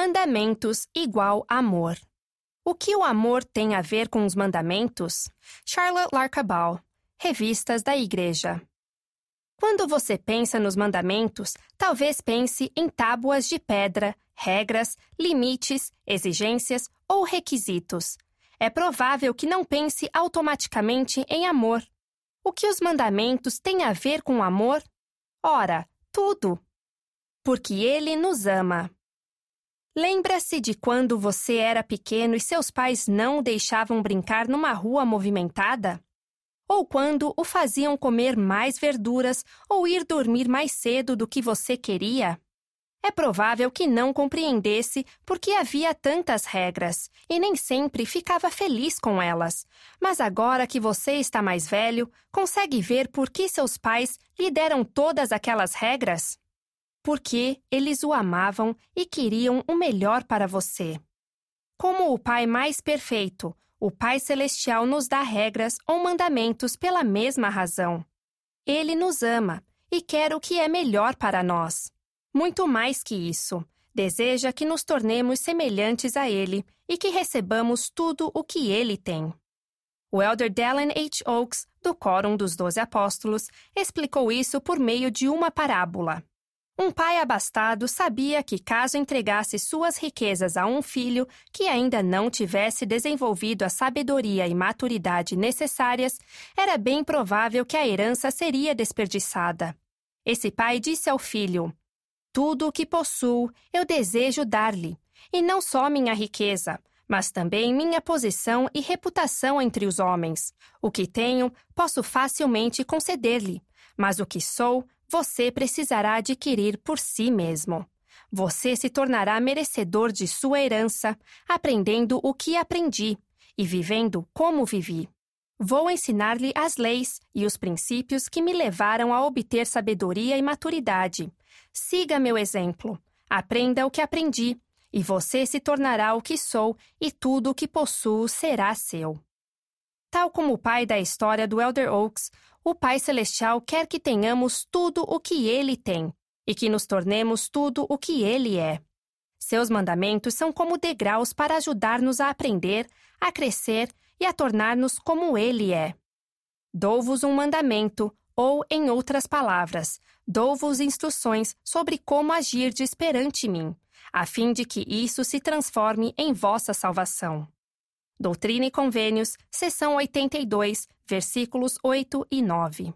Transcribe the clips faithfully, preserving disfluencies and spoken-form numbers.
Mandamentos igual amor. O que o amor tem a ver com os mandamentos? Charlotte Larcabal, Revistas da Igreja. Quando você pensa nos mandamentos, talvez pense em tábuas de pedra, regras, limites, exigências ou requisitos. É provável que não pense automaticamente em amor. O que os mandamentos têm a ver com amor? Ora, tudo! Porque Ele nos ama. Lembra-se de quando você era pequeno e seus pais não o deixavam brincar numa rua movimentada? Ou quando o faziam comer mais verduras ou ir dormir mais cedo do que você queria? É provável que não compreendesse porque havia tantas regras e nem sempre ficava feliz com elas. Mas agora que você está mais velho, consegue ver por que seus pais lhe deram todas aquelas regras? Porque eles o amavam e queriam o melhor para você. Como o Pai mais perfeito, o Pai Celestial nos dá regras ou mandamentos pela mesma razão. Ele nos ama e quer o que é melhor para nós. Muito mais que isso, deseja que nos tornemos semelhantes a Ele e que recebamos tudo o que Ele tem. O elder Dallin H. Oaks, do Quórum dos Doze Apóstolos, explicou isso por meio de uma parábola. Um pai abastado sabia que caso entregasse suas riquezas a um filho que ainda não tivesse desenvolvido a sabedoria e maturidade necessárias, era bem provável que a herança seria desperdiçada. Esse pai disse ao filho: "Tudo o que possuo eu desejo dar-lhe, e não só minha riqueza, mas também minha posição e reputação entre os homens. O que tenho, posso facilmente conceder-lhe, mas o que sou, você precisará adquirir por si mesmo. Você se tornará merecedor de sua herança, aprendendo o que aprendi e vivendo como vivi. Vou ensinar-lhe as leis e os princípios que me levaram a obter sabedoria e maturidade. Siga meu exemplo, aprenda o que aprendi, e você se tornará o que sou e tudo o que possuo será seu." Tal como o pai da história do elder Oaks, o Pai Celestial quer que tenhamos tudo o que Ele tem e que nos tornemos tudo o que Ele é. Seus mandamentos são como degraus para ajudar-nos a aprender, a crescer e a tornar-nos como Ele é. Dou-vos um mandamento, ou, em outras palavras, dou-vos instruções sobre como agirdes perante mim, a fim de que isso se transforme em vossa salvação. Doutrina e Convênios, seção oitenta e dois, versículos oito e nove.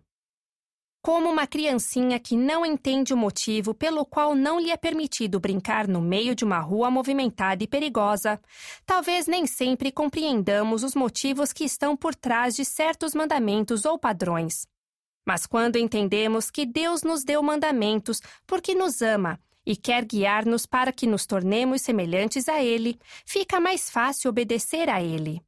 Como uma criancinha que não entende o motivo pelo qual não lhe é permitido brincar no meio de uma rua movimentada e perigosa, talvez nem sempre compreendamos os motivos que estão por trás de certos mandamentos ou padrões. Mas quando entendemos que Deus nos deu mandamentos porque nos ama e quer guiar-nos para que nos tornemos semelhantes a Ele, fica mais fácil obedecer a Ele.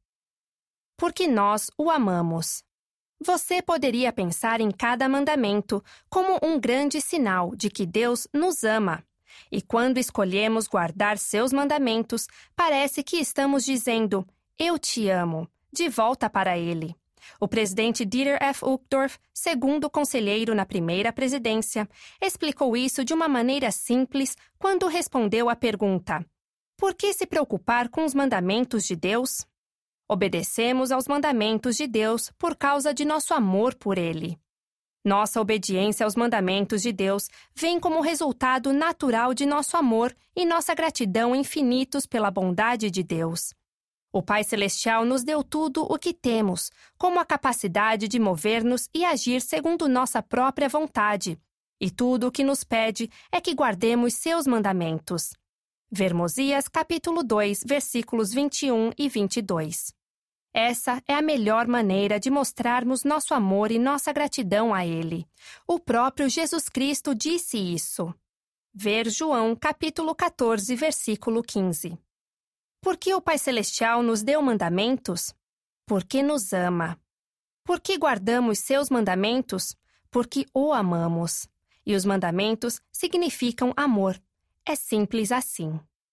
Porque nós o amamos. Você poderia pensar em cada mandamento como um grande sinal de que Deus nos ama. E quando escolhemos guardar seus mandamentos, parece que estamos dizendo, "Eu te amo", de volta para Ele. O presidente Dieter F. Uchtdorf, segundo conselheiro na primeira presidência, explicou isso de uma maneira simples quando respondeu à pergunta: "Por que se preocupar com os mandamentos de Deus?" Obedecemos aos mandamentos de Deus por causa de nosso amor por Ele. Nossa obediência aos mandamentos de Deus vem como resultado natural de nosso amor e nossa gratidão infinitos pela bondade de Deus. O Pai Celestial nos deu tudo o que temos, como a capacidade de mover-nos e agir segundo nossa própria vontade, e tudo o que nos pede é que guardemos seus mandamentos. Ver Mosias capítulo dois, versículos vinte e um e vinte e dois. Essa é a melhor maneira de mostrarmos nosso amor e nossa gratidão a Ele. O próprio Jesus Cristo disse isso. Ver João capítulo quatorze, versículo quinze. Por que o Pai Celestial nos deu mandamentos? Porque nos ama. Por que guardamos seus mandamentos? Porque o amamos. E os mandamentos significam amor. É simples assim.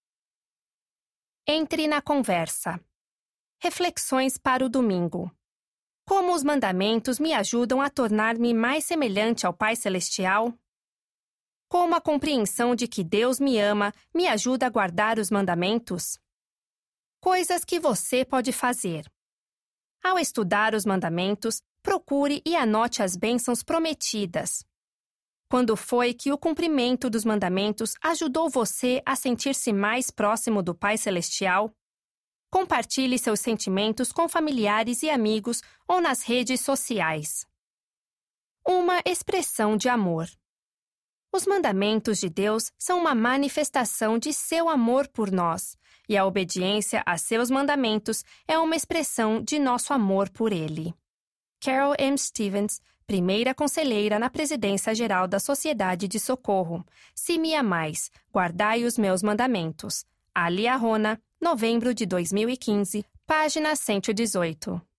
Entre na conversa. Reflexões para o domingo. Como os mandamentos me ajudam a tornar-me mais semelhante ao Pai Celestial? Como a compreensão de que Deus me ama me ajuda a guardar os mandamentos? Coisas que você pode fazer. Ao estudar os mandamentos, procure e anote as bênçãos prometidas. Quando foi que o cumprimento dos mandamentos ajudou você a sentir-se mais próximo do Pai Celestial? Compartilhe seus sentimentos com familiares e amigos ou nas redes sociais. Uma expressão de amor. Os mandamentos de Deus são uma manifestação de seu amor por nós, e a obediência a seus mandamentos é uma expressão de nosso amor por Ele. Carol M. Stevens, primeira conselheira na Presidência Geral da Sociedade de Socorro. Se me amais, guardai os meus mandamentos. Ali Arrona, novembro de dois mil e quinze, página cento e dezoito.